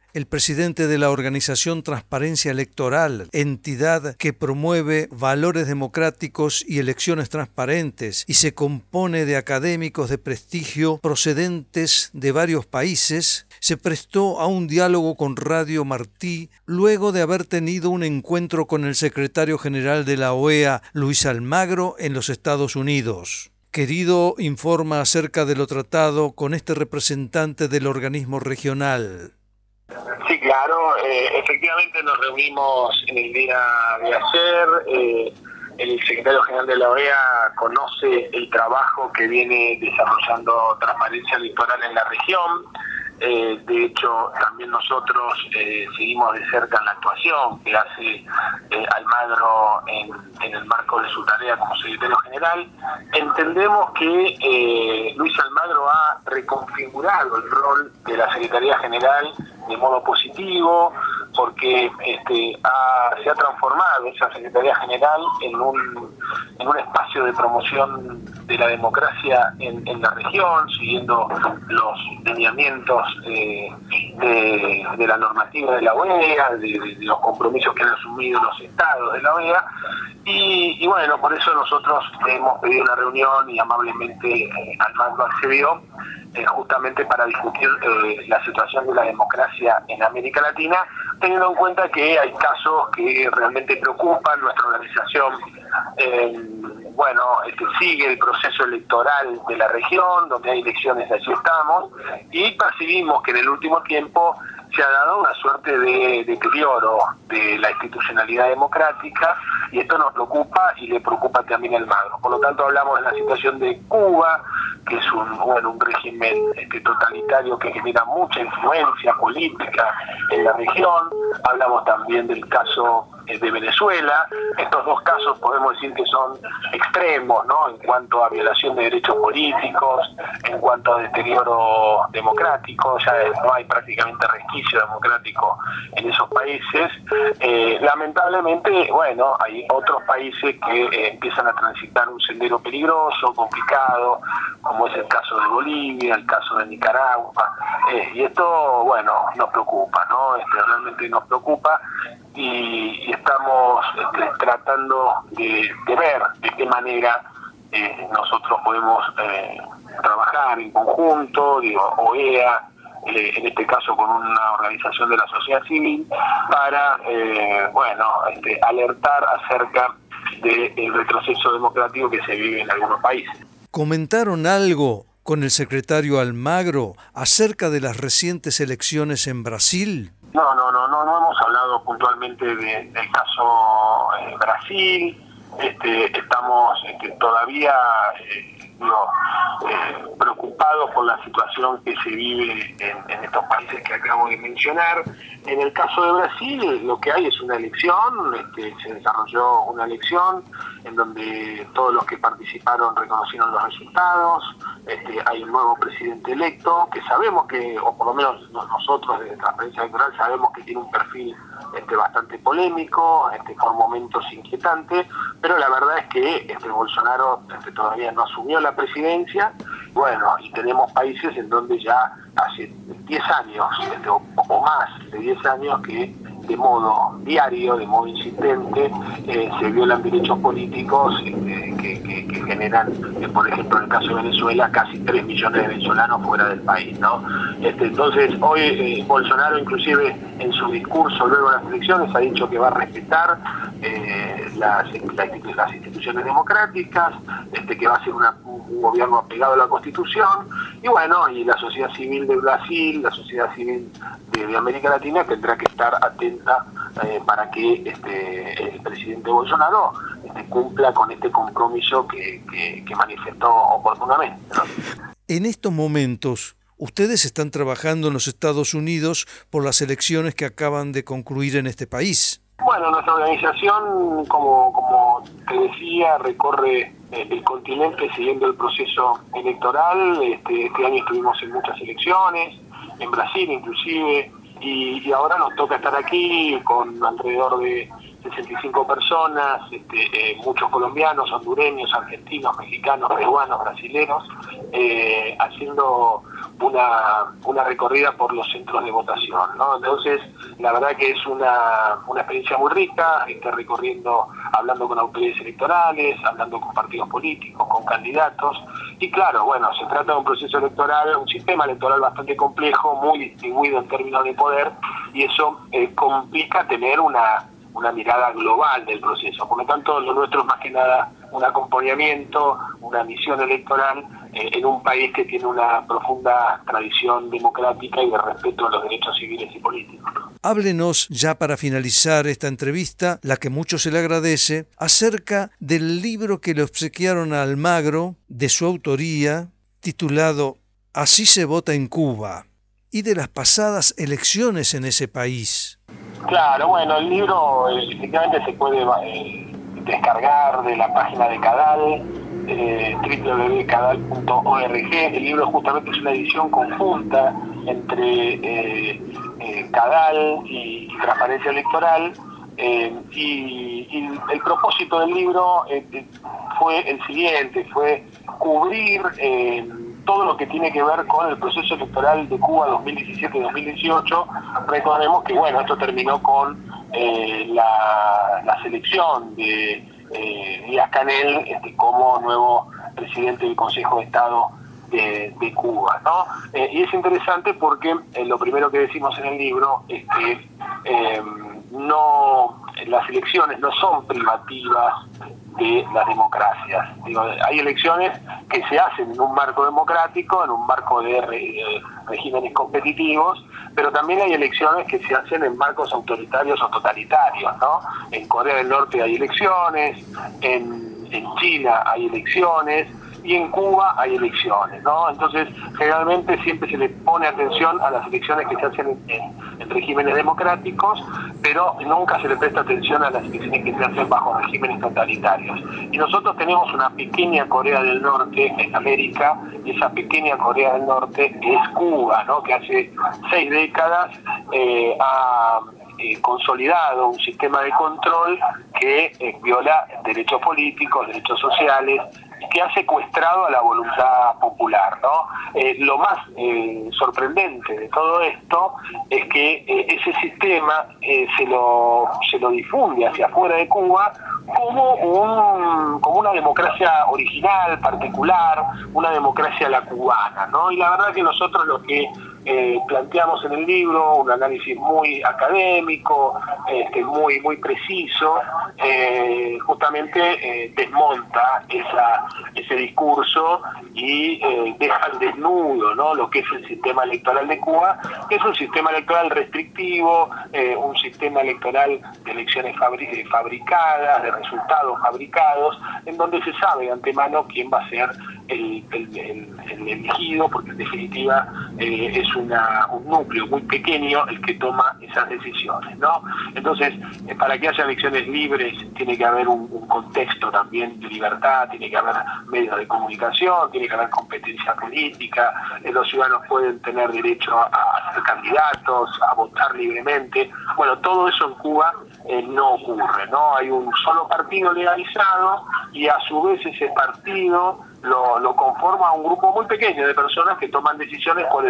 el presidente de la organización Transparencia Electoral, entidad que promueve valores democráticos y elecciones transparentes y se compone de académicos de prestigio procedentes de varios países, se prestó a un diálogo con Radio Martí luego de haber tenido un encuentro con el secretario general de la OEA, Luis Almagro, en los Estados Unidos. Querido, informa acerca de lo tratado con este representante del organismo regional. Sí, claro, efectivamente nos reunimos en el día de ayer. El secretario general de la OEA conoce el trabajo que viene desarrollando Transparencia Electoral en la región. De hecho, también nosotros seguimos de cerca la actuación que hace Almagro en el marco de su tarea como secretario general. Entendemos que Luis Almagro ha reconfigurado el rol de la Secretaría General de modo positivo, porque se ha transformado esa Secretaría General en un espacio de promoción de la democracia en la región, siguiendo los lineamientos de la normativa de la OEA, de los compromisos que han asumido los estados de la OEA, y bueno, por eso nosotros hemos pedido una reunión y amablemente Almagro accedió, justamente para discutir la situación de la democracia en América Latina, teniendo en cuenta que hay casos que realmente preocupan. Nuestra organización sigue el proceso electoral de la región, donde hay elecciones, allí estamos, y percibimos que en el último tiempo se ha dado una suerte de deterioro de la institucionalidad democrática, y esto nos preocupa y le preocupa también a Almagro. Por lo tanto, hablamos de la situación de Cuba, que es un régimen totalitario que genera mucha influencia política en la región. Hablamos también del caso de Venezuela. Estos dos casos podemos decir que son extremos, ¿no?, en cuanto a violación de derechos políticos, en cuanto a deterioro democrático. Ya no hay prácticamente resquicio democrático en esos países. Lamentablemente, bueno, hay otros países que empiezan a transitar un sendero peligroso, complicado, como es el caso de Bolivia, el caso de Nicaragua, y esto, bueno, nos preocupa, ¿no? Realmente nos preocupa, y estamos tratando de ver de qué manera nosotros podemos trabajar en conjunto, OEA, en este caso con una organización de la sociedad civil, para alertar acerca del retroceso democrático que se vive en algunos países. ¿Comentaron algo con el secretario Almagro acerca de las recientes elecciones en Brasil? No hemos hablado puntualmente del caso Brasil. Estamos todavía preocupados por la situación que se vive en estos países que acabo de mencionar. En el caso de Brasil, lo que hay es una elección, se desarrolló una elección en donde todos los que participaron reconocieron los resultados. Hay un nuevo presidente electo que sabemos que, o por lo menos nosotros desde Transparencia Electoral sabemos que tiene un perfil bastante polémico, por momentos inquietante, pero la verdad es que Bolsonaro todavía no asumió la presidencia. Bueno, y tenemos países en donde ya hace 10 años, o más de 10 años, que de modo diario, de modo insistente, se violan derechos políticos que generan, por ejemplo, en el caso de Venezuela, casi 3 millones de venezolanos fuera del país, ¿no? Entonces, hoy Bolsonaro, inclusive en su discurso luego de las elecciones, ha dicho que va a respetar las instituciones democráticas, que va a ser un gobierno apegado a la Constitución, y bueno, y la sociedad civil de Brasil, la sociedad civil de América Latina tendrá que estar atenta para que el presidente Bolsonaro cumpla con este compromiso que manifestó oportunamente, ¿no? En estos momentos, ustedes están trabajando en los Estados Unidos por las elecciones que acaban de concluir en este país. Bueno, nuestra organización, como te decía, recorre el continente siguiendo el proceso electoral. Este año estuvimos en muchas elecciones, en Brasil inclusive, y ahora nos toca estar aquí con alrededor de 65 personas, muchos colombianos, hondureños, argentinos, mexicanos, peruanos, brasileños, haciendo una recorrida por los centros de votación, ¿no? Entonces, la verdad que es una experiencia muy rica, recorriendo, hablando con autoridades electorales, hablando con partidos políticos, con candidatos, y claro, bueno, se trata de un proceso electoral, un sistema electoral bastante complejo, muy distribuido en términos de poder, y eso complica tener una mirada global del proceso. Por lo tanto, lo nuestro es más que nada un acompañamiento, una misión electoral en un país que tiene una profunda tradición democrática y de respeto a los derechos civiles y políticos. Háblenos, ya para finalizar esta entrevista, la que mucho se le agradece, acerca del libro que le obsequiaron a Almagro, de su autoría, titulado Así se vota en Cuba, y de las pasadas elecciones en ese país. Claro, bueno, el libro efectivamente se puede descargar de la página de Cadal, www.cadal.org. El libro justamente es una edición conjunta entre Cadal y Transparencia Electoral, y el propósito del libro fue el siguiente, fue cubrir todo lo que tiene que ver con el proceso electoral de Cuba 2017-2018. Recordemos que, bueno, esto terminó con la selección de Díaz-Canel como nuevo presidente del Consejo de Estado de Cuba, ¿no? Y es interesante porque lo primero que decimos en el libro es que las elecciones no son privativas de las democracias. Digo, hay elecciones que se hacen en un marco democrático, en un marco de regímenes competitivos, pero también hay elecciones que se hacen en marcos autoritarios o totalitarios, ¿no? En Corea del Norte hay elecciones, en China hay elecciones, y en Cuba hay elecciones, ¿no? Entonces, generalmente siempre se le pone atención a las elecciones que se hacen en regímenes democráticos, pero nunca se le presta atención a las elecciones que se hacen bajo regímenes totalitarios. Y nosotros tenemos una pequeña Corea del Norte en América, y esa pequeña Corea del Norte es Cuba, ¿no? Que hace 6 décadas ha consolidado un sistema de control que viola derechos políticos, derechos sociales, que ha secuestrado a la voluntad popular, ¿no? Lo más sorprendente de todo esto es que ese sistema se lo difunde hacia afuera de Cuba como una democracia original, particular, una democracia a la cubana, ¿no? Y la verdad que nosotros lo que planteamos en el libro, un análisis muy académico, muy preciso, justamente desmonta ese discurso y deja al desnudo, ¿no?, lo que es el sistema electoral de Cuba, que es un sistema electoral restrictivo, un sistema electoral de elecciones fabricadas, de resultados fabricados, en donde se sabe de antemano quién va a ser el elegido, porque en definitiva es un núcleo muy pequeño el que toma esas decisiones, ¿no? Entonces, para que haya elecciones libres tiene que haber un contexto también de libertad, tiene que haber medios de comunicación, tiene que haber competencia política, los ciudadanos pueden tener derecho a ser candidatos, a votar libremente. Bueno, todo eso en Cuba no ocurre, ¿no? Hay un solo partido legalizado y a su vez ese partido lo conforma un grupo muy pequeño de personas que toman decisiones por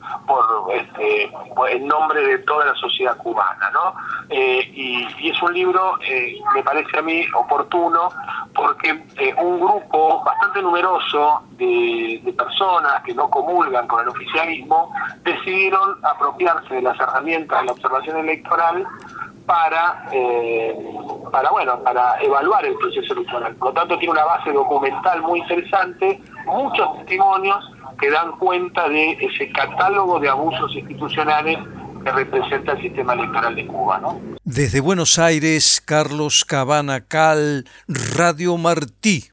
el nombre de toda la sociedad cubana, ¿no? Y es un libro, me parece a mí, oportuno, porque un grupo bastante numeroso de personas que no comulgan con el oficialismo decidieron apropiarse de las herramientas de la observación electoral para evaluar el proceso electoral. Por lo tanto, tiene una base documental muy interesante, muchos testimonios que dan cuenta de ese catálogo de abusos institucionales que representa el sistema electoral de Cuba, ¿no? Desde Buenos Aires, Carlos Cabana Cal, Radio Martí.